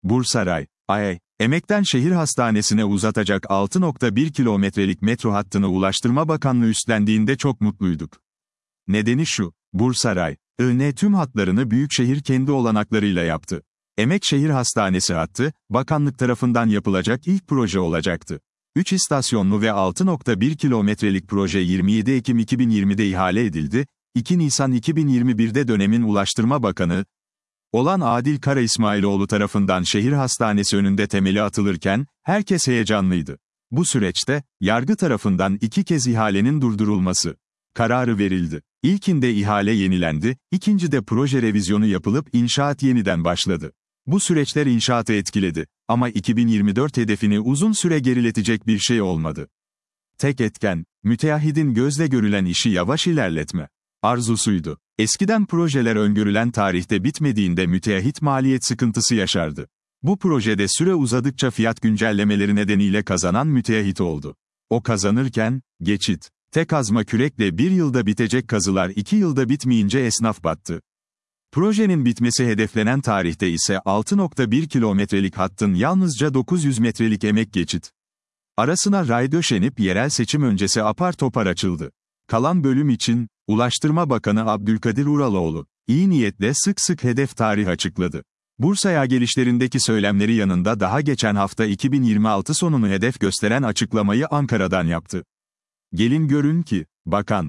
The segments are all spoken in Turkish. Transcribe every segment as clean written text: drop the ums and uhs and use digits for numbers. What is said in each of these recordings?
Bursaray, Emek'ten şehir hastanesine uzatacak 6,1 kilometrelik metro hattını Ulaştırma Bakanlığı üstlendiğinde çok mutluyduk. Nedeni şu, Bursaray, tüm hatlarını büyükşehir kendi olanaklarıyla yaptı. Emek Şehir Hastanesi hattı, bakanlık tarafından yapılacak ilk proje olacaktı. 3 istasyonlu ve 6,1 kilometrelik proje 27 Ekim 2020'de ihale edildi, 2 Nisan 2021'de dönemin Ulaştırma Bakanı olan Adil Kara İsmailoğlu tarafından şehir hastanesi önünde temeli atılırken, herkes heyecanlıydı. Bu süreçte, yargı tarafından 2 kez ihalenin durdurulması kararı verildi. İlkinde ihale yenilendi, ikincide proje revizyonu yapılıp inşaat yeniden başladı. Bu süreçler inşaatı etkiledi. Ama 2024 hedefini uzun süre geriletecek bir şey olmadı. Tek etken, müteahhidin gözle görülen işi yavaş ilerletme arzusuydu. Eskiden projeler öngörülen tarihte bitmediğinde müteahhit maliyet sıkıntısı yaşardı. Bu projede süre uzadıkça fiyat güncellemeleri nedeniyle kazanan müteahhit oldu. O kazanırken, geçit, tek kazma kürekle 1 yılda bitecek kazılar 2 yılda bitmeyince esnaf battı. Projenin bitmesi hedeflenen tarihte ise 6,1 kilometrelik hattın yalnızca 900 metrelik emek geçit arasına ray döşenip yerel seçim öncesi apar topar açıldı. Kalan bölüm için, Ulaştırma Bakanı Abdülkadir Uraloğlu, iyi niyetle sık sık hedef tarih açıkladı. Bursa'ya gelişlerindeki söylemleri yanında daha geçen hafta 2026 sonunu hedef gösteren açıklamayı Ankara'dan yaptı. Gelin görün ki, Bakan,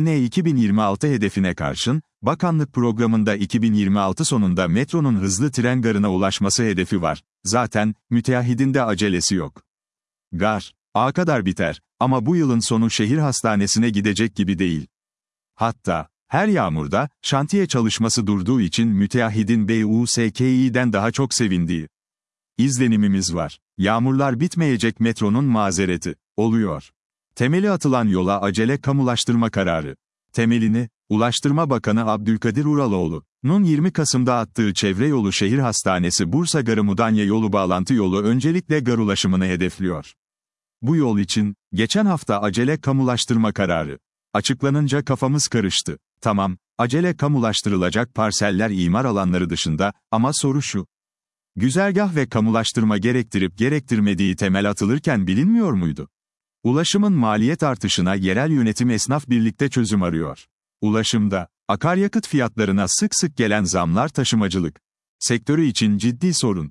2026 hedefine karşın, bakanlık programında 2026 sonunda metronun hızlı tren garına ulaşması hedefi var. Zaten, müteahhidin de acelesi yok. Gar, kadar biter, ama bu yılın sonu şehir hastanesine gidecek gibi değil. Hatta, her yağmurda, şantiye çalışması durduğu için müteahhidin BUSKİ'den daha çok sevindiği izlenimimiz var. Yağmurlar bitmeyecek metronun mazereti oluyor. Temeli atılan yola acele kamulaştırma kararı. Temelini, Ulaştırma Bakanı Abdülkadir Uraloğlu'nun 20 Kasım'da attığı çevre yolu şehir hastanesi Bursa Garı-Mudanya yolu bağlantı yolu öncelikle gar ulaşımını hedefliyor. Bu yol için, geçen hafta acele kamulaştırma kararı açıklanınca kafamız karıştı. Tamam, acele kamulaştırılacak parseller imar alanları dışında, ama soru şu. Güzergah ve kamulaştırma gerektirip gerektirmediği temel atılırken bilinmiyor muydu? Ulaşımın maliyet artışına yerel yönetim esnaf birlikte çözüm arıyor. Ulaşımda, akaryakıt fiyatlarına sık sık gelen zamlar taşımacılık sektörü için ciddi sorun.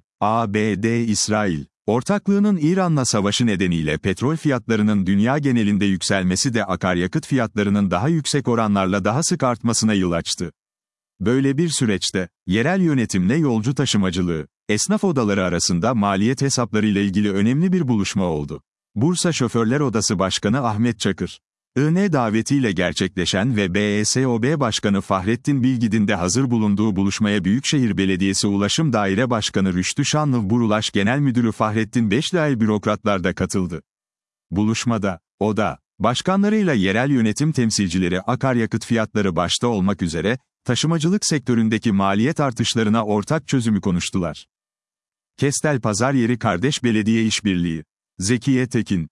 ABD-İsrail ortaklığının İran'la savaşı nedeniyle petrol fiyatlarının dünya genelinde yükselmesi de akaryakıt fiyatlarının daha yüksek oranlarla daha sık artmasına yol açtı. Böyle bir süreçte, yerel yönetimle yolcu taşımacılığı, esnaf odaları arasında maliyet hesaplarıyla ilgili önemli bir buluşma oldu. Bursa Şoförler Odası Başkanı Ahmet Çakır, davetiyle gerçekleşen ve BESOB Başkanı Fahrettin Bilgid'in de hazır bulunduğu buluşmaya Büyükşehir Belediyesi Ulaşım Daire Başkanı Rüştü Şanlı Burulaş Genel Müdürü Fahrettin Beşdağel bürokratlar da katıldı. Buluşmada, oda başkanlarıyla yerel yönetim temsilcileri akaryakıt fiyatları başta olmak üzere, taşımacılık sektöründeki maliyet artışlarına ortak çözümü konuştular. Kestel Pazaryeri Kardeş Belediye İşbirliği. Zekiye Tekin,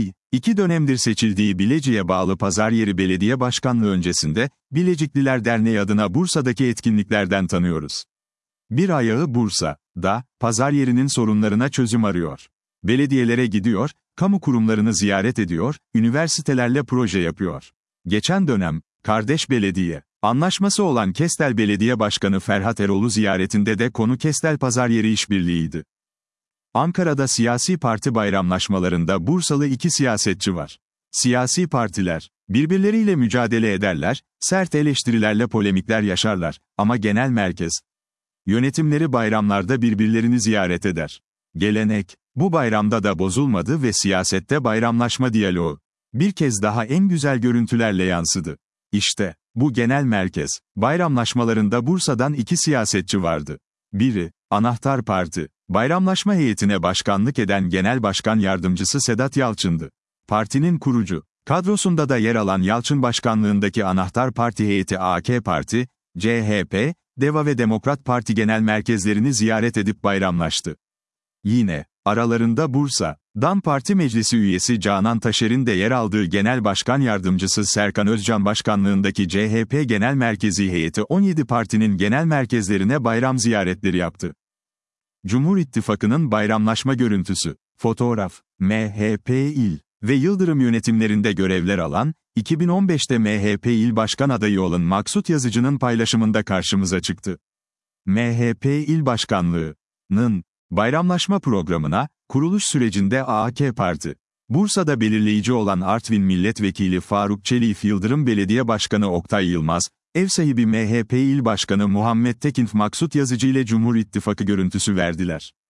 2 dönemdir seçildiği Bilecik'e bağlı Pazaryeri Belediye Başkanlığı öncesinde, Bilecikliler Derneği adına Bursa'daki etkinliklerden tanıyoruz. Bir ayağı Bursa'da, Pazaryeri'nin sorunlarına çözüm arıyor. Belediyelere gidiyor, kamu kurumlarını ziyaret ediyor, üniversitelerle proje yapıyor. Geçen dönem, Kardeş Belediye anlaşması olan Kestel Belediye Başkanı Ferhat Erol'u ziyaretinde de konu Kestel Pazaryeri İşbirliği'ydi. Ankara'da siyasi parti bayramlaşmalarında Bursalı 2 siyasetçi var. Siyasi partiler, birbirleriyle mücadele ederler, sert eleştirilerle polemikler yaşarlar, ama genel merkez yönetimleri bayramlarda birbirlerini ziyaret eder. Gelenek, bu bayramda da bozulmadı ve siyasette bayramlaşma diyaloğu bir kez daha en güzel görüntülerle yansıdı. İşte, bu genel merkez bayramlaşmalarında Bursa'dan 2 siyasetçi vardı. Biri, Anahtar Parti bayramlaşma heyetine başkanlık eden Genel Başkan Yardımcısı Sedat Yalçın'dı. Partinin kurucu kadrosunda da yer alan Yalçın başkanlığındaki Anahtar Parti heyeti AK Parti, CHP, DEVA ve Demokrat Parti genel merkezlerini ziyaret edip bayramlaştı. Yine, aralarında Bursa'dan Parti Meclisi üyesi Canan Taşer'in de yer aldığı Genel Başkan Yardımcısı Serkan Özcan başkanlığındaki CHP Genel Merkezi heyeti 17 partinin genel merkezlerine bayram ziyaretleri yaptı. Cumhur İttifakı'nın bayramlaşma görüntüsü. Fotoğraf, MHP İl ve Yıldırım yönetimlerinde görevler alan, 2015'te MHP İl Başkan adayı olan Maksut Yazıcı'nın paylaşımında karşımıza çıktı. MHP İl Başkanlığı'nın bayramlaşma programına, kuruluş sürecinde AK Parti, Bursa'da belirleyici olan Artvin Milletvekili Faruk Çelik Yıldırım Belediye Başkanı Oktay Yılmaz, ev sahibi MHP İl Başkanı Muhammed Tekin Maksut Yazıcı ile Cumhur İttifakı görüntüsü verdiler.